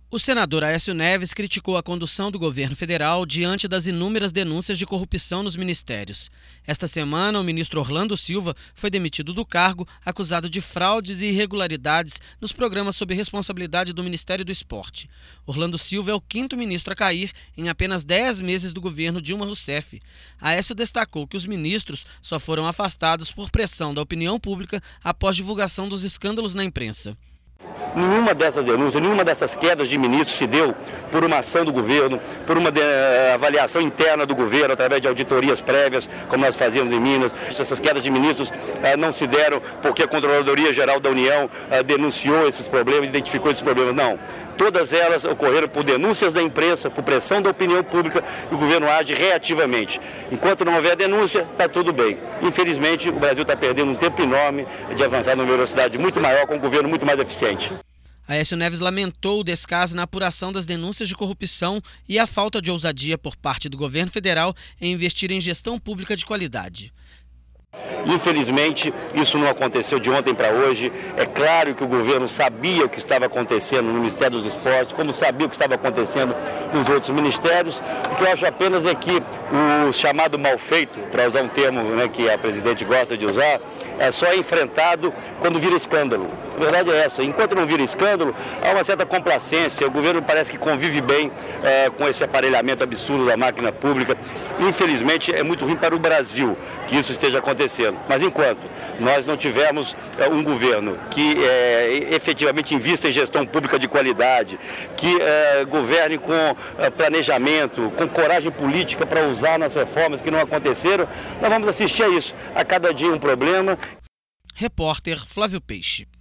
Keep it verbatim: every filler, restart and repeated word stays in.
O senador Aécio Neves criticou a condução do governo federal diante das inúmeras denúncias de corrupção nos ministérios. Esta semana, o ministro Orlando Silva foi demitido do cargo, acusado de fraudes e irregularidades nos programas sob responsabilidade do Ministério do Esporte. Orlando Silva é o quinto ministro a cair em apenas dez meses do governo Dilma Rousseff. Aécio destacou que os ministros só foram afastados por pressão da opinião pública após divulgação dos escândalos na imprensa. Nenhuma dessas denúncias, nenhuma dessas quedas de ministros se deu por uma ação do governo, por uma de, uh, avaliação interna do governo, através de auditorias prévias, como nós fazíamos em Minas. Essas quedas de ministros uh, não se deram porque a Controladoria Geral da União uh, denunciou esses problemas, identificou esses problemas. Não. Todas elas ocorreram por denúncias da imprensa, por pressão da opinião pública, e o governo age reativamente. Enquanto não houver denúncia, está tudo bem. Infelizmente, o Brasil está perdendo um tempo enorme de avançar numa velocidade muito maior, com um governo muito mais eficiente. Aécio Neves lamentou o descaso na apuração das denúncias de corrupção e a falta de ousadia por parte do governo federal em investir em gestão pública de qualidade. Infelizmente, isso não aconteceu de ontem para hoje. É claro que o governo sabia o que estava acontecendo no Ministério dos Esportes, como sabia o que estava acontecendo nos outros ministérios. O que eu acho apenas é que o chamado mal feito, para usar um termo, né, que a presidente gosta de usar, é só enfrentado quando vira escândalo. A verdade é essa. Enquanto não vira escândalo, há uma certa complacência. O governo parece que convive bem é, com esse aparelhamento absurdo da máquina pública. Infelizmente, é muito ruim para o Brasil que isso esteja acontecendo. Mas enquanto nós não tivermos é, um governo que é, efetivamente invista em gestão pública de qualidade, que é, governe com é, planejamento, com coragem política para usar nas reformas que não aconteceram, nós vamos assistir a isso. A cada dia um problema. Repórter Flávio Peixe.